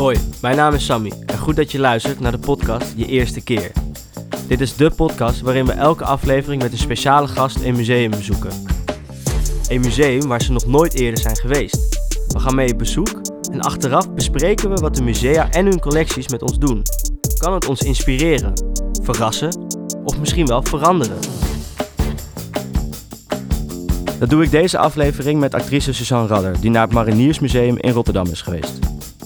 Hoi, mijn naam is Sammy en goed dat je luistert naar de podcast Je Eerste Keer. Dit is de podcast waarin we elke aflevering met een speciale gast een museum bezoeken. Een museum waar ze nog nooit eerder zijn geweest. We gaan mee op bezoek en achteraf bespreken we wat de musea en hun collecties met ons doen. Kan het ons inspireren, verrassen of misschien wel veranderen? Dat doe ik deze aflevering met actrice Suzanne Radder, die naar het Mariniersmuseum in Rotterdam is geweest.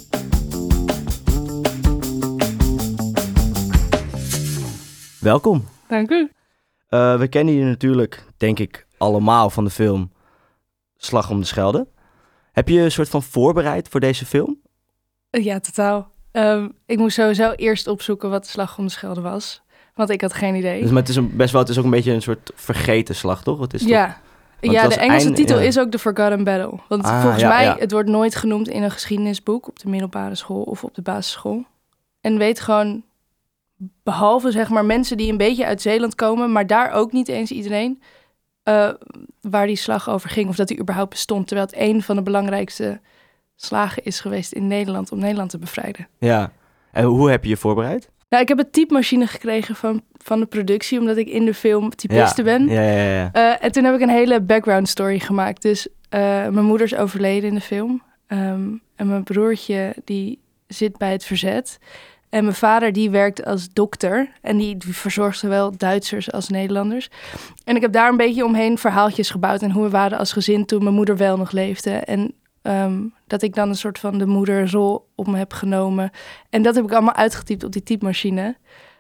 Welkom. Dank u. We kennen je natuurlijk, denk ik, allemaal van de film Slag om de Schelde. Heb je een soort van voorbereid voor deze film? Ja, totaal. Ik moest sowieso eerst opzoeken wat de Slag om de Schelde was. Want ik had geen idee. Dus, maar het is ook een beetje een soort vergeten slag, toch? Het is ja. Ja, de Engelse titel is ook The Forgotten Battle. Want volgens mij, het wordt nooit genoemd in een geschiedenisboek op de middelbare school of op de basisschool. En weet gewoon, behalve zeg maar mensen die een beetje uit Zeeland komen, maar daar ook niet eens iedereen, waar die slag over ging of dat die überhaupt bestond. Terwijl het een van de belangrijkste slagen is geweest in Nederland om Nederland te bevrijden. Ja, en hoe heb je je voorbereid? Nou, ik heb een typemachine gekregen van de productie, omdat ik in de film typiste ben. Ja. En toen heb ik een hele background story gemaakt. Dus mijn moeder is overleden in de film. En mijn broertje, die zit bij het verzet. En mijn vader, die werkt als dokter. En die verzorgt zowel Duitsers als Nederlanders. En ik heb daar een beetje omheen verhaaltjes gebouwd. En hoe we waren als gezin toen mijn moeder wel nog leefde. En dat ik dan een soort van de moederrol op me heb genomen. En dat heb ik allemaal uitgetypt op die typemachine.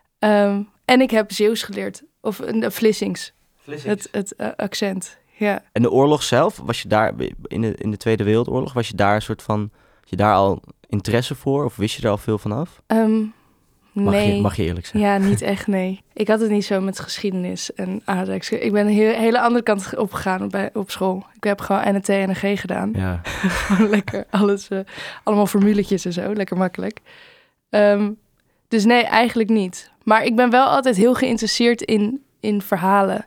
En ik heb Zeeuws geleerd. Of Vlissings. Het accent, ja. En de oorlog zelf, was je daar in de Tweede Wereldoorlog, was je daar een soort van, had je daar al interesse voor? Of wist je er al veel vanaf? Nee. Mag je eerlijk zijn? Ja, niet echt, nee. Ik had het niet zo met geschiedenis en aardrijkskunde. Ik ben een hele andere kant opgegaan op school. Ik heb gewoon NT en NG gedaan. Ja. Gewoon lekker alles, allemaal formuletjes en zo, lekker makkelijk. Dus nee, eigenlijk niet. Maar ik ben wel altijd heel geïnteresseerd in verhalen.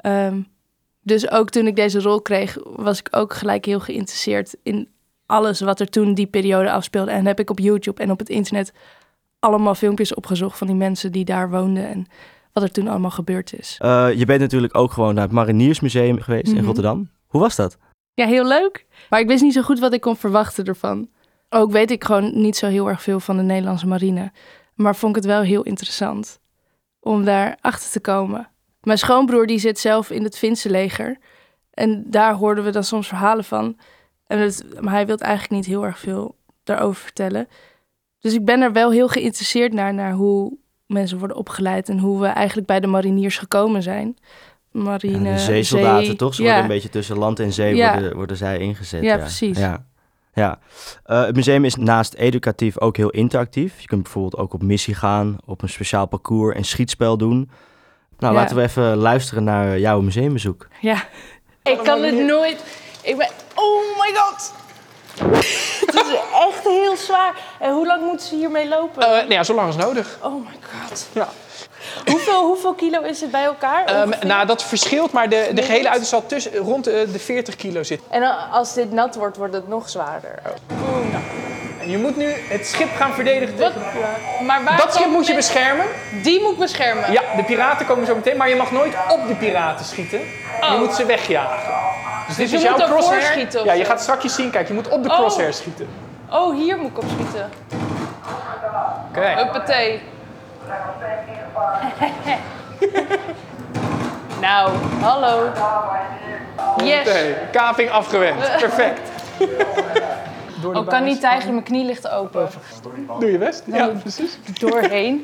Dus ook toen ik deze rol kreeg, was ik ook gelijk heel geïnteresseerd in alles wat er toen die periode afspeelde. En heb ik op YouTube en op het internet allemaal filmpjes opgezocht van die mensen die daar woonden en wat er toen allemaal gebeurd is. Je bent natuurlijk ook gewoon naar het Mariniersmuseum geweest in Rotterdam. Hoe was dat? Ja, heel leuk. Maar ik wist niet zo goed wat ik kon verwachten ervan. Ook weet ik gewoon niet zo heel erg veel van de Nederlandse marine. Maar vond ik het wel heel interessant om daar achter te komen. Mijn schoonbroer die zit zelf in het Finse leger. En daar hoorden we dan soms verhalen van. Maar hij wil eigenlijk niet heel erg veel daarover vertellen. Dus ik ben er wel heel geïnteresseerd naar hoe mensen worden opgeleid en hoe we eigenlijk bij de mariniers gekomen zijn. De zeesoldaten, toch? Ze worden een beetje tussen land en zee worden zij ingezet. Ja, precies. Ja. Het museum is naast educatief ook heel interactief. Je kunt bijvoorbeeld ook op missie gaan, op een speciaal parcours en schietspel doen. Nou, laten we even luisteren naar jouw museumbezoek. Ja. Ik kan het nooit. Oh my god! Het is echt heel zwaar. En hoe lang moeten ze hiermee lopen? Zo lang als nodig. Oh my god. Ja. Hoeveel kilo is het bij elkaar? Dat verschilt, maar de gehele uiting zal rond de 40 kilo zitten. En als dit nat wordt, wordt het nog zwaarder. En je moet nu het schip gaan verdedigen. Dat schip moet je beschermen. Die moet beschermen? Ja, de piraten komen zo meteen, maar je mag nooit op de piraten schieten. Je moet ze wegjagen. Dus dit is jouw crosshair. Schieten, ja, je gaat straks zien. Kijk, je moet op de crosshair schieten. Oh, hier moet ik op schieten. Oké. Huppatee. Nou, hallo. Yes. Kaping afgewend. Perfect. Kan die tijger, mijn knie ligt open. Doe je best? Ja, precies. Doorheen.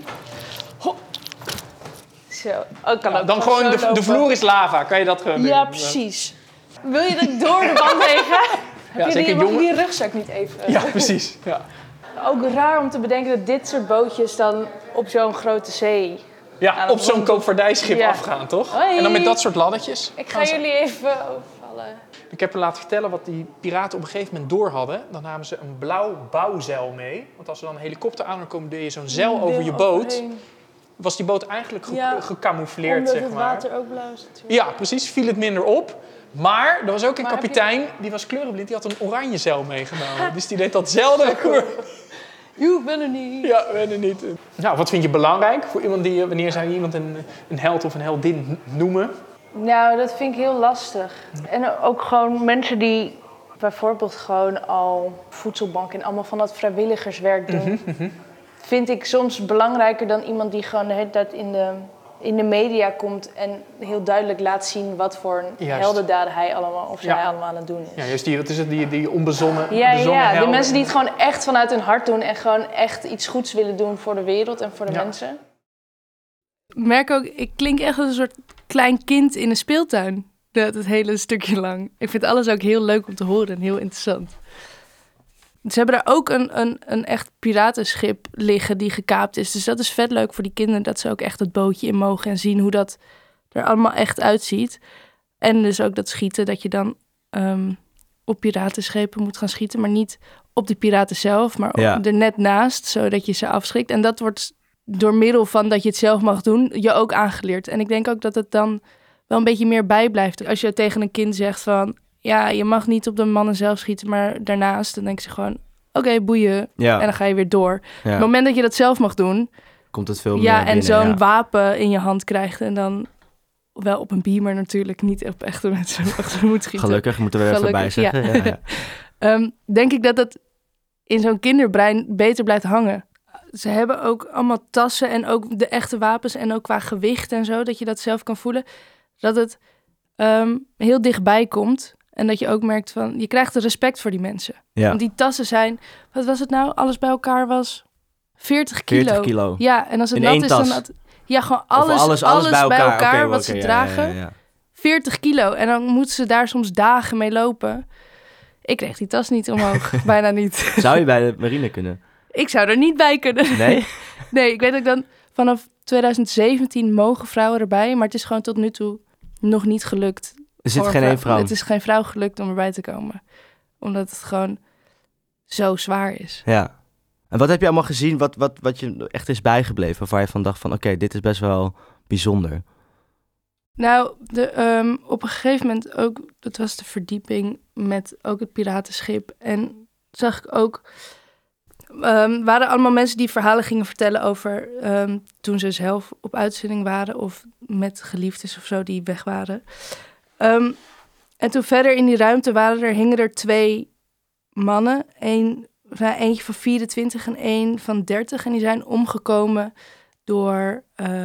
Zo. Dan gewoon de vloer is lava. Kan je dat gewoon doen? Ja, precies. Wil je dat ik door de wand heen ga? Ja, zeker mag die rugzak niet even... Ja, precies. Ja. Ook raar om te bedenken dat dit soort bootjes dan op zo'n grote zee... Ja, op zo'n koopvaardijschip afgaan, toch? Hoi. En dan met dat soort laddertjes. Ik ga jullie even overvallen. Ik heb je laten vertellen wat die piraten op een gegeven moment door hadden. Dan namen ze een blauw bouwzeil mee. Want als er dan een helikopter aan er komt, deed je zo'n zeil over je boot. Was die boot eigenlijk gecamoufleerd, zeg maar. Omdat het water ook blauw is natuurlijk. Ja, precies. Viel het minder op. Maar er was ook een kapitein, die was kleurenblind. Die had een oranje zeil meegenomen. Dus die deed datzelfde koers. Ik ben er niet. Ja, ik ben er niet. Nou, wat vind je belangrijk voor iemand wanneer zou je iemand een held of een heldin noemen? Nou, dat vind ik heel lastig. En ook gewoon mensen die bijvoorbeeld gewoon al voedselbank en allemaal van dat vrijwilligerswerk doen. Vind ik soms belangrijker dan iemand die gewoon de hele tijd in de media komt en heel duidelijk laat zien wat voor heldendaden hij allemaal of zij allemaal aan het doen is. Ja, juist die onbezonnen helden. De mensen die het gewoon echt vanuit hun hart doen en gewoon echt iets goeds willen doen voor de wereld en voor de mensen. Ik merk ook, ik klink echt als een soort klein kind in een speeltuin. Het hele stukje lang. Ik vind alles ook heel leuk om te horen en heel interessant. Ze hebben daar ook een echt piratenschip liggen die gekaapt is. Dus dat is vet leuk voor die kinderen, dat ze ook echt het bootje in mogen en zien hoe dat er allemaal echt uitziet. En dus ook dat schieten, dat je dan op piratenschepen moet gaan schieten, maar niet op de piraten zelf, maar er net naast, zodat je ze afschrikt. En dat wordt door middel van dat je het zelf mag doen, je ook aangeleerd. En ik denk ook dat het dan wel een beetje meer bijblijft. Als je tegen een kind zegt van, ja, je mag niet op de mannen zelf schieten, maar daarnaast, dan denken ze gewoon, oké, boeien. Ja. En dan ga je weer door. Ja. Op het moment dat je dat zelf mag doen, komt het veel meer binnen. En zo'n wapen in je hand krijgt en dan wel op een beamer natuurlijk, niet op echte mensen achter moet schieten. Gelukkig, moeten we er even bij zeggen. Ja. Denk ik dat het in zo'n kinderbrein beter blijft hangen. Ze hebben ook allemaal tassen en ook de echte wapens en ook qua gewicht en zo, dat je dat zelf kan voelen. Dat het heel dichtbij komt en dat je ook merkt van, je krijgt respect voor die mensen. Ja. Want die tassen zijn, wat was het nou? Alles bij elkaar was 40 kilo. 40 kilo. Ja, en als het in nat is, tas. dan... Ja, gewoon alles bij elkaar wat ze dragen. Ja. 40 kilo. En dan moeten ze daar soms dagen mee lopen. Ik kreeg die tas niet omhoog. Bijna niet. Zou je bij de marine kunnen? Ik zou er niet bij kunnen. Nee? Nee, ik weet ook dan vanaf 2017 mogen vrouwen erbij. Maar het is gewoon tot nu toe nog niet gelukt. Er zit geen één vrouw? Het is geen vrouw gelukt om erbij te komen. Omdat het gewoon zo zwaar is. Ja. En wat heb je allemaal gezien wat je echt is bijgebleven? Waar je van dacht van, oké, dit is best wel bijzonder. Nou, op een gegeven moment ook, dat was de verdieping met ook het piratenschip. En zag ik ook, waren allemaal mensen die verhalen gingen vertellen over toen ze zelf op uitzending waren of met geliefdes of zo die weg waren. En toen verder in die ruimte hingen er 2 mannen, eentje van 24 en één van 30. En die zijn omgekomen door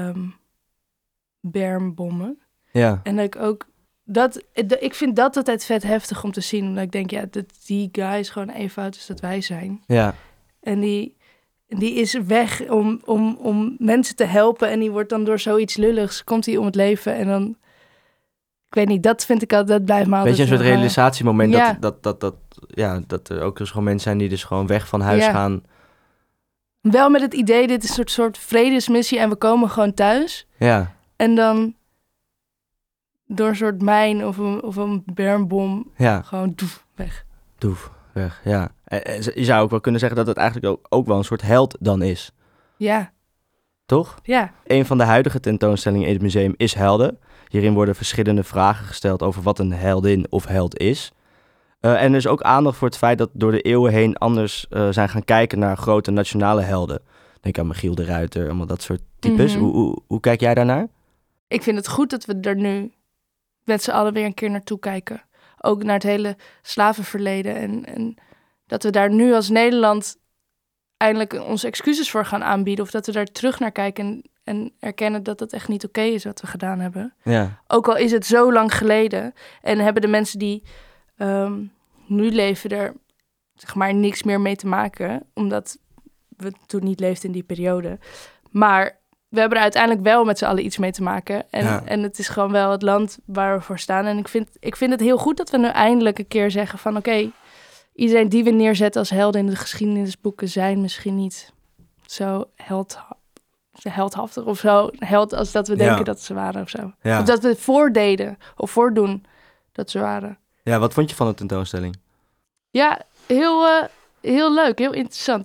bermbommen. Ja. En dat ik ook... ik vind dat altijd vet heftig om te zien. Omdat ik denk, die guy is gewoon even oud als dat wij zijn. Ja. En die is weg om mensen te helpen. En die wordt dan door zoiets lulligs, komt hij om het leven. En dan... Ik weet niet, dat vind ik altijd, dat blijft me altijd... Weet je, een soort realisatiemoment dat er ook dus gewoon mensen zijn die dus gewoon weg van huis gaan. Wel met het idee, dit is een soort vredesmissie en we komen gewoon thuis. Ja. En dan door een soort mijn of een bermbom gewoon weg. Doef, weg, ja. Je zou ook wel kunnen zeggen dat het eigenlijk ook wel een soort held dan is. Ja. Toch? Ja. Een van de huidige tentoonstellingen in het museum is Helden. Hierin worden verschillende vragen gesteld over wat een heldin of held is. En er is ook aandacht voor het feit dat door de eeuwen heen anders zijn gaan kijken naar grote nationale helden. Denk aan Michiel de Ruiter, allemaal dat soort types. Mm-hmm. Hoe kijk jij daarnaar? Ik vind het goed dat we er nu met z'n allen weer een keer naartoe kijken. Ook naar het hele slavenverleden. En dat we daar nu als Nederland eindelijk onze excuses voor gaan aanbieden. Of dat we daar terug naar kijken en erkennen dat het echt niet oké is wat we gedaan hebben. Ja. Ook al is het zo lang geleden. En hebben de mensen die nu leven er zeg maar niks meer mee te maken. Omdat we toen niet leefden in die periode. Maar we hebben er uiteindelijk wel met z'n allen iets mee te maken. En het is gewoon wel het land waar we voor staan. En ik vind het heel goed dat we nu eindelijk een keer zeggen van oké, iedereen die we neerzetten als helden in de geschiedenisboeken zijn misschien niet zo heldhaftig of zo held als dat we denken dat ze waren of zo. Ja. Of dat we voordeden of voordoen dat ze waren. Ja, wat vond je van de tentoonstelling? Ja, heel leuk, heel interessant.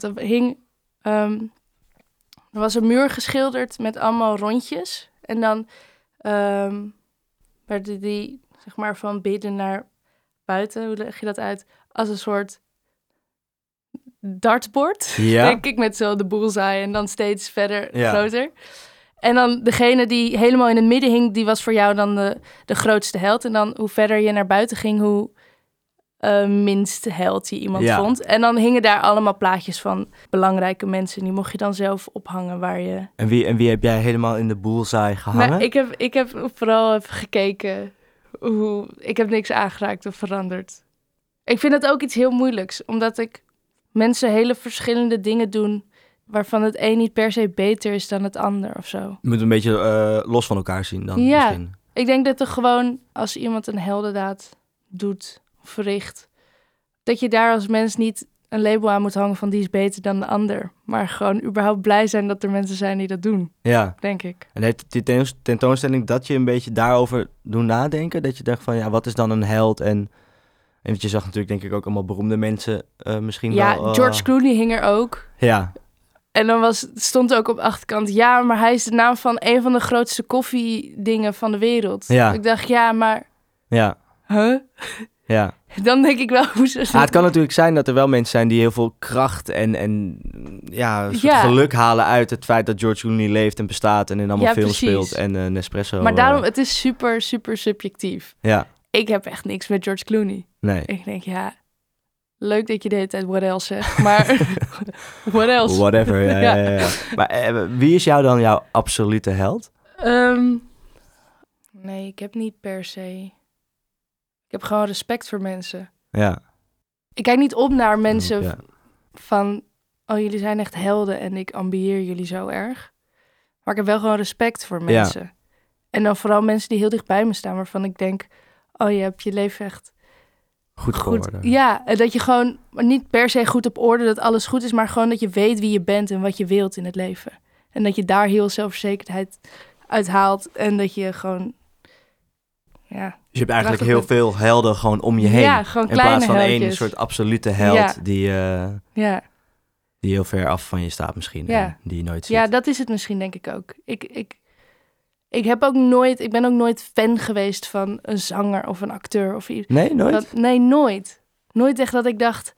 Er was een muur geschilderd met allemaal rondjes. En dan werden die, zeg maar, van binnen naar buiten, hoe leg je dat uit? Als een soort dartbord, denk ik, met zo de bullseye en dan steeds verder groter. En dan degene die helemaal in het midden hing, die was voor jou dan de grootste held. En dan hoe verder je naar buiten ging, hoe minst held je iemand vond. En dan hingen daar allemaal plaatjes van belangrijke mensen. Die mocht je dan zelf ophangen waar je... En wie heb jij helemaal in de bullseye gehangen? Nou, ik heb vooral even gekeken hoe... Ik heb niks aangeraakt of veranderd. Ik vind het ook iets heel moeilijks, omdat mensen hele verschillende dingen doen waarvan het een niet per se beter is dan het ander of zo. Je moet een beetje los van elkaar zien dan misschien. Ik denk dat er gewoon, als iemand een heldendaad doet of verricht, dat je daar als mens niet een label aan moet hangen van die is beter dan de ander. Maar gewoon überhaupt blij zijn dat er mensen zijn die dat doen. Ja. Denk ik. En heeft die tentoonstelling dat je een beetje daarover doen nadenken? Dat je dacht van, wat is dan een held? En je zag natuurlijk denk ik ook allemaal beroemde mensen misschien wel. Ja, George Clooney hing er ook. Ja. En dan stond ook op de achterkant, maar hij is de naam van een van de grootste koffiedingen van de wereld. Ja. Ik dacht, maar... Ja. Huh? Ja. Dan denk ik wel hoe ze... Het kan natuurlijk zijn dat er wel mensen zijn die heel veel kracht en geluk halen uit het feit dat George Clooney leeft en bestaat en in allemaal films speelt en Nespresso. Maar daarom, het is super, super subjectief. Ja. Ik heb echt niks met George Clooney. Nee. Ik denk, leuk dat je de hele tijd what else zegt, maar what else? Whatever, ja. Maar wie is dan jouw absolute held? Nee, ik heb niet per se. Ik heb gewoon respect voor mensen. Ja. Ik kijk niet op naar mensen van, jullie zijn echt helden en ik ambieer jullie zo erg. Maar ik heb wel gewoon respect voor mensen. Ja. En dan vooral mensen die heel dicht bij me staan, waarvan ik denk, je hebt je leven echt goed geworden. Ja, dat je gewoon niet per se goed op orde dat alles goed is, maar gewoon dat je weet wie je bent en wat je wilt in het leven. En dat je daar heel zelfverzekerdheid uit haalt en dat je gewoon... Ja, dus je hebt eigenlijk heel veel helden gewoon om je heen. Ja, gewoon kleine in plaats van heldjes. één soort absolute held die heel ver af van je staat misschien. En die je nooit ziet. Ja, dat is het misschien denk ik ook. Ik ben ook nooit fan geweest van een zanger of een acteur of iets. Nee, nooit? Nee, nooit. Nooit echt dat ik dacht,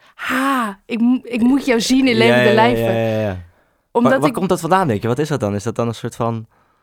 ik moet jou zien in levende lijven. Ja. Waar komt dat vandaan, denk je? Wat is dat dan? Is dat dan een soort van...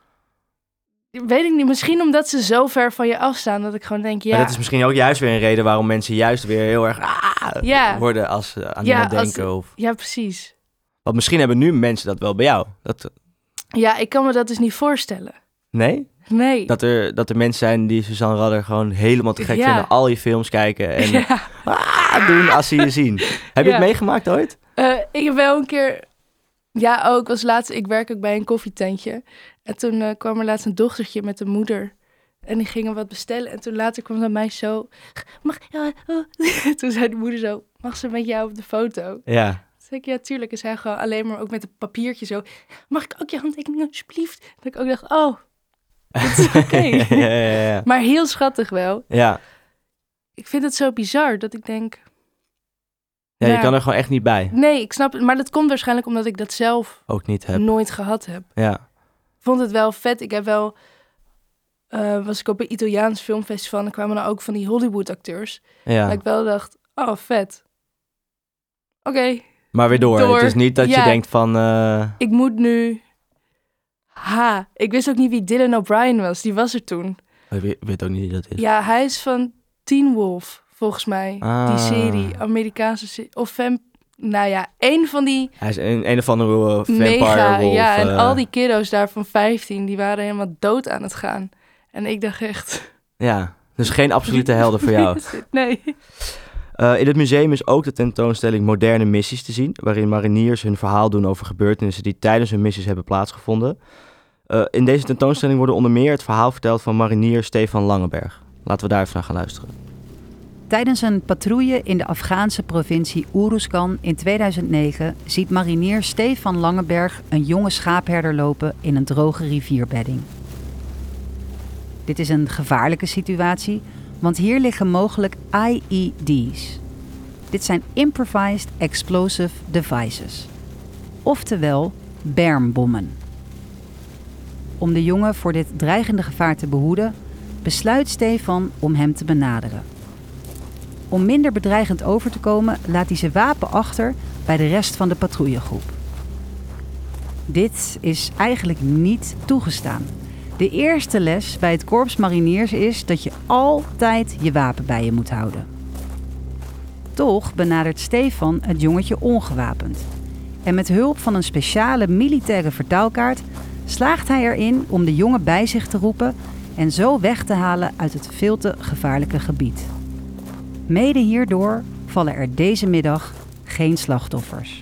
Weet ik niet. Misschien omdat ze zo ver van je afstaan dat ik gewoon denk, Maar dat is misschien ook juist weer een reden waarom mensen juist weer heel erg worden als ze aan iemand denken. Ja, precies. Want misschien hebben nu mensen dat wel bij jou. Ja, ik kan me dat dus niet voorstellen. Nee? Nee. Dat er mensen zijn die Suzanne Radder gewoon helemaal te gek vinden. Al je films kijken en doen als ze je zien. Heb je het meegemaakt ooit? Ik heb wel een keer... Ja, ook was laatst... Ik werk ook bij een koffietentje. En toen kwam er laatst een dochtertje met een moeder. En die gingen wat bestellen. En toen later kwam dat meisje zo... Toen zei de moeder zo... Mag ze met jou op de foto? Ja. Toen zei ik, ja, tuurlijk. En zij gewoon alleen maar ook met een papiertje zo... Mag ik ook je handtekening alsjeblieft? Dat ik ook dacht, dat is oké. Ja. Maar heel schattig wel. Ja. Ik vind het zo bizar dat ik denk... Ja, je kan er gewoon echt niet bij. Nee, ik snap het. Maar dat komt waarschijnlijk omdat ik dat zelf ook niet heb. Nooit gehad heb. Ja. Ik vond het wel vet. Ik heb wel... was ik op een Italiaans filmfestival en er kwamen dan ook van die Hollywood-acteurs. Ja. Dat ik wel dacht, vet. Oké. Maar weer door. Het is niet dat je denkt van... Ik moet nu... Ik wist ook niet wie Dylan O'Brien was. Die was er toen. Ik weet ook niet wie dat is. Ja, hij is van Teen Wolf, volgens mij. Die serie, Amerikaanse serie. Of één van die... Hij is een of andere vampire mega, wolf. Ja, en al die kiddo's daar van 15, die waren helemaal dood aan het gaan. En ik dacht echt... Ja, dus geen absolute helden voor jou. Nee. In het museum is ook de tentoonstelling Moderne Missies te zien, waarin mariniers hun verhaal doen over gebeurtenissen die tijdens hun missies hebben plaatsgevonden. In deze tentoonstelling wordt onder meer het verhaal verteld van marinier Stefan Langeberg. Laten we daar even naar gaan luisteren. Tijdens een patrouille in de Afghaanse provincie Uruzgan in 2009 ziet marinier Stefan Langeberg een jonge schaapherder lopen in een droge rivierbedding. Dit is een gevaarlijke situatie, want hier liggen mogelijk IED's. Dit zijn Improvised Explosive Devices, oftewel bermbommen. Om de jongen voor dit dreigende gevaar te behoeden, besluit Stefan om hem te benaderen. Om minder bedreigend over te komen, laat hij zijn wapen achter bij de rest van de patrouillegroep. Dit is eigenlijk niet toegestaan. De eerste les bij het Korps Mariniers is dat je altijd je wapen bij je moet houden. Toch benadert Stefan het jongetje ongewapend. En met hulp van een speciale militaire vertaalkaart slaagt hij erin om de jongen bij zich te roepen en zo weg te halen uit het veel te gevaarlijke gebied. Mede hierdoor vallen er deze middag geen slachtoffers.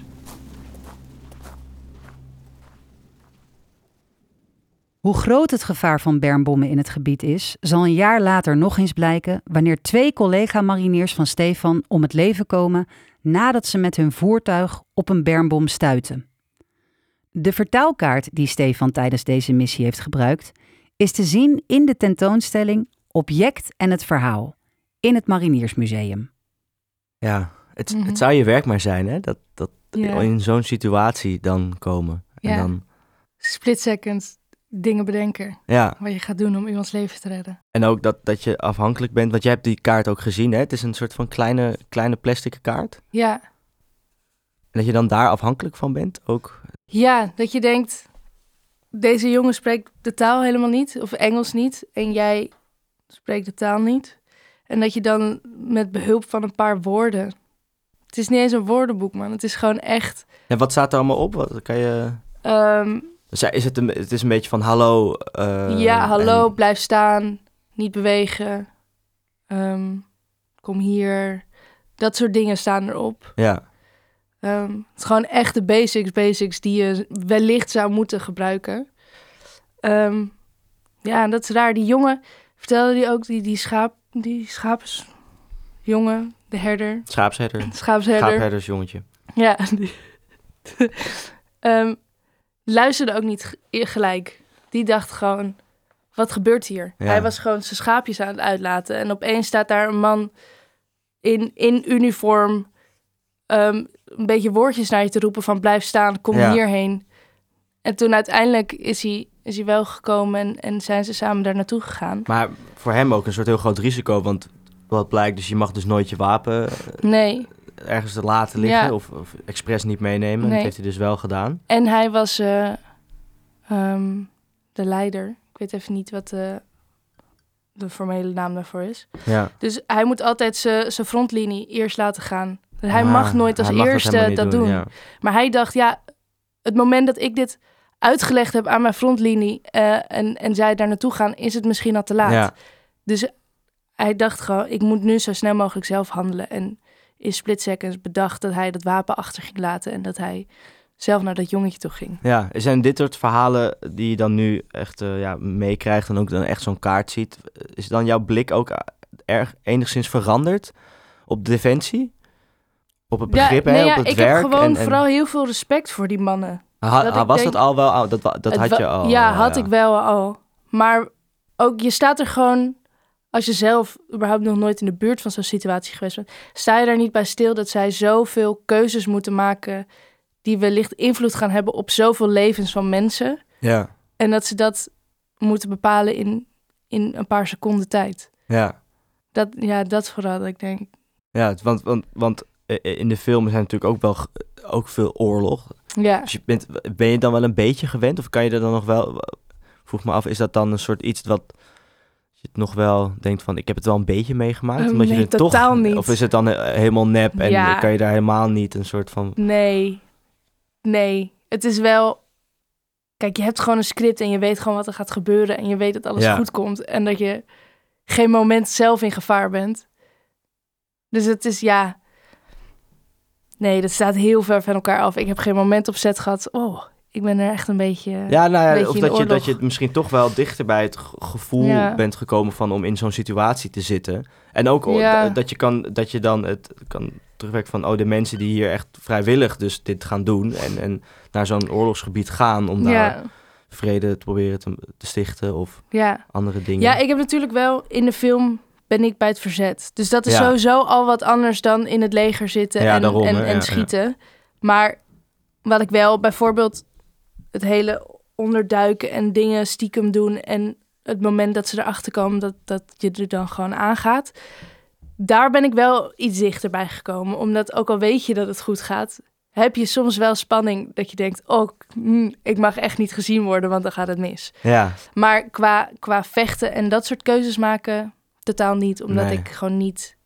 Hoe groot het gevaar van bermbommen in het gebied is, zal een jaar later nog eens blijken wanneer 2 collega-mariniers van Stefan om het leven komen nadat ze met hun voertuig op een bermbom stuiten. De vertaalkaart die Stefan tijdens deze missie heeft gebruikt, is te zien in de tentoonstelling Object en het Verhaal in het Mariniersmuseum. Ja, het zou je werk maar zijn, hè? Dat in zo'n situatie dan komen. Ja. En dan... Split second dingen bedenken. Ja. Wat je gaat doen om iemands leven te redden. En ook dat je afhankelijk bent, want jij hebt die kaart ook gezien, hè? Het is een soort van kleine plastic kaart. Ja. En dat je dan daar afhankelijk van bent ook. Ja, dat je denkt, deze jongen spreekt de taal helemaal niet, of Engels niet, en jij spreekt de taal niet. En dat je dan met behulp van een paar woorden... Het is niet eens een woordenboek, man. Het is gewoon echt... En wat staat er allemaal op? Wat kan je... Het is een beetje van hallo... hallo, blijf staan, niet bewegen, kom hier. Dat soort dingen staan erop. Ja. Het is gewoon echt de basics die je wellicht zou moeten gebruiken. Ja, dat is raar. Die jongen, vertelde die ook, die schapensjongen, de herder. Schaapherdersjongetje. Ja, luisterde ook niet gelijk. Die dacht gewoon, wat gebeurt hier? Ja. Hij was gewoon zijn schaapjes aan het uitlaten. En opeens staat daar een man in uniform... een beetje woordjes naar je te roepen van blijf staan, kom hierheen. En toen uiteindelijk is hij wel gekomen en zijn ze samen daar naartoe gegaan. Maar voor hem ook een soort heel groot risico, want wat blijkt, dus je mag dus nooit je wapen ergens te laten liggen of expres niet meenemen. Nee. Dat heeft hij dus wel gedaan. En hij was de leider. Ik weet even niet wat de formele naam daarvoor is. Ja. Dus hij moet altijd zijn frontlinie eerst laten gaan. Hij mag nooit als eerste dat doen. Ja. Maar hij dacht, het moment dat ik dit uitgelegd heb aan mijn frontlinie en zij daar naartoe gaan, is het misschien al te laat. Ja. Dus hij dacht gewoon, ik moet nu zo snel mogelijk zelf handelen. En in split seconds bedacht dat hij dat wapen achter ging laten en dat hij zelf naar dat jongetje toe ging. Ja, zijn dit soort verhalen die je dan nu echt meekrijgt en ook dan echt zo'n kaart ziet, is dan jouw blik ook enigszins veranderd op defensie? Op het begrip, op het werk? Ik heb gewoon vooral heel veel respect voor die mannen. Dat al wel? Dat had je al? Ja, had ik wel al. Maar ook, je staat er gewoon... Als je zelf überhaupt nog nooit in de buurt van zo'n situatie geweest bent... sta je daar niet bij stil dat zij zoveel keuzes moeten maken... die wellicht invloed gaan hebben op zoveel levens van mensen. Ja. En dat ze dat moeten bepalen in een paar seconden tijd. Ja. Dat vooral, dat ik denk... Ja, want in de film zijn natuurlijk ook veel oorlog. Ja. Dus ben je dan wel een beetje gewend? Of kan je er dan nog wel... Vroeg me af, is dat dan een soort iets wat je nog wel denkt van... Ik heb het wel een beetje meegemaakt? Omdat nee, je totaal toch, niet. Of is het dan helemaal nep en kan je daar helemaal niet een soort van... Nee. Het is wel... Kijk, je hebt gewoon een script en je weet gewoon wat er gaat gebeuren. En je weet dat alles goed komt. En dat je geen moment zelf in gevaar bent. Dus het is Nee, dat staat heel ver van elkaar af. Ik heb geen moment op set gehad. Oh, ik ben er echt een beetje... Of dat je misschien toch wel dichter bij het gevoel bent gekomen van om in zo'n situatie te zitten. En ook dat je dan het kan terugwerken van... de mensen die hier echt vrijwillig dus dit gaan doen... en naar zo'n oorlogsgebied gaan om daar vrede te proberen te stichten of andere dingen. Ja, ik heb natuurlijk wel in de film... ben ik bij het verzet. Dus dat is sowieso al wat anders dan in het leger zitten en schieten. Ja. Maar wat ik wel, bijvoorbeeld het hele onderduiken en dingen stiekem doen... en het moment dat ze erachter komen dat je er dan gewoon aangaat... daar ben ik wel iets dichterbij gekomen. Omdat ook al weet je dat het goed gaat, heb je soms wel spanning dat je denkt, ik mag echt niet gezien worden, want dan gaat het mis. Ja. Maar qua vechten en dat soort keuzes maken, totaal niet. Omdat ik gewoon niet...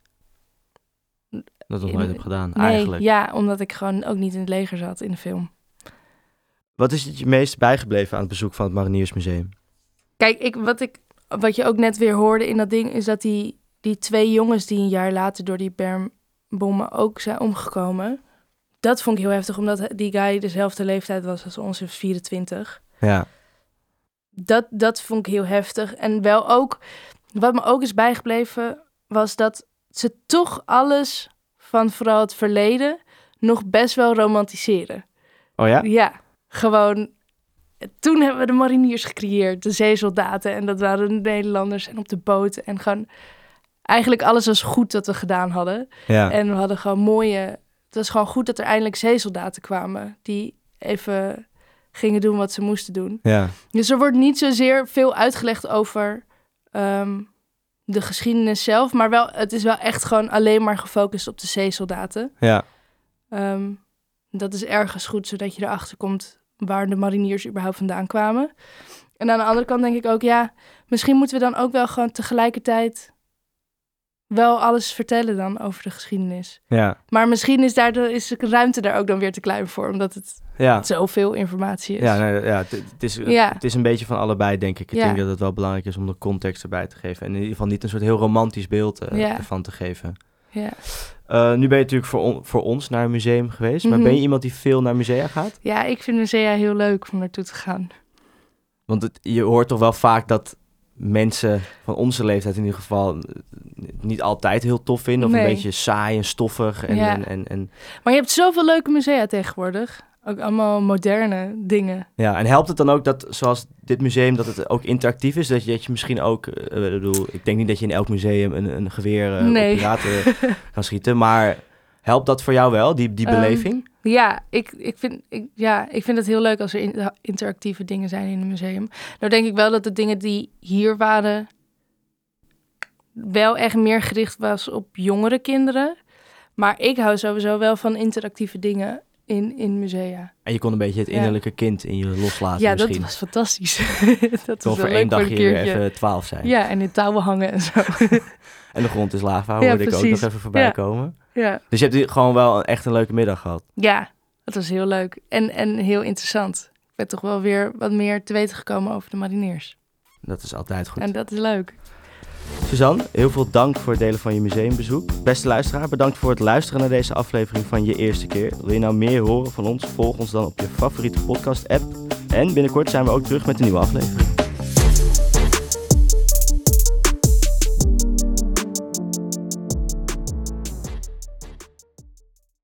Dat nog nooit heb gedaan, nee, eigenlijk. Ja, omdat ik gewoon ook niet in het leger zat in de film. Wat is het je meest bijgebleven aan het bezoek van het Mariniersmuseum? Kijk, wat je ook net weer hoorde in dat ding, is dat die 2 jongens die een jaar later door die bermbommen ook zijn omgekomen. Dat vond ik heel heftig, omdat die guy dezelfde leeftijd was als ons, 24. Ja. Dat vond ik heel heftig. En wel ook, wat me ook is bijgebleven, was dat ze toch alles van vooral het verleden nog best wel romantiseren. Oh ja? Ja, gewoon... Toen hebben we de mariniers gecreëerd, de zeesoldaten. En dat waren de Nederlanders en op de boot. En gewoon eigenlijk alles was goed dat we gedaan hadden. Ja. En we hadden gewoon mooie... Het was gewoon goed dat er eindelijk zeesoldaten kwamen die even gingen doen wat ze moesten doen. Ja. Dus er wordt niet zozeer veel uitgelegd over de geschiedenis zelf. Maar wel, het is wel echt gewoon alleen maar gefocust op de zeesoldaten. Ja. Dat is ergens goed, zodat je erachter komt waar de mariniers überhaupt vandaan kwamen. En aan de andere kant denk ik ook, ja, misschien moeten we dan ook wel gewoon tegelijkertijd wel alles vertellen dan over de geschiedenis. Ja. Maar misschien is de ruimte daar ook dan weer te klein voor, omdat het zoveel informatie is. Ja, het is een beetje van allebei, denk ik. Ik denk dat het wel belangrijk is om de context erbij te geven. En in ieder geval niet een soort heel romantisch beeld ervan te geven. Ja. Nu ben je natuurlijk voor ons naar een museum geweest. Maar ben je iemand die veel naar musea gaat? Ja, ik vind musea heel leuk om naartoe te gaan. Want je hoort toch wel vaak dat mensen van onze leeftijd in ieder geval niet altijd heel tof vinden. Of een beetje saai en stoffig. En Maar je hebt zoveel leuke musea tegenwoordig. Ook allemaal moderne dingen. Ja, en helpt het dan ook dat, zoals dit museum, dat het ook interactief is? Dat je misschien ook, ik denk niet dat je in elk museum een geweer op piraten kan schieten. Maar helpt dat voor jou wel, die beleving? Ja, ik vind het heel leuk als er interactieve dingen zijn in een museum. Nou denk ik wel dat de dingen die hier waren wel echt meer gericht was op jongere kinderen. Maar ik hou sowieso wel van interactieve dingen in musea. En je kon een beetje het innerlijke kind in je loslaten. Ja, misschien. Dat was fantastisch. Dat kon was voor één dagje weer even 12 zijn. Ja, en in touwen hangen en zo. En de grond is lava, hoorde ik ook nog even voorbij komen. Ja. Dus je hebt gewoon wel echt een leuke middag gehad. Ja, dat was heel leuk. En heel interessant. Ik ben toch wel weer wat meer te weten gekomen over de mariniers. Dat is altijd goed. En dat is leuk. Suzanne, heel veel dank voor het delen van je museumbezoek. Beste luisteraar, bedankt voor het luisteren naar deze aflevering van Je Eerste Keer. Wil je nou meer horen van ons? Volg ons dan op je favoriete podcast-app. En binnenkort zijn we ook terug met een nieuwe aflevering.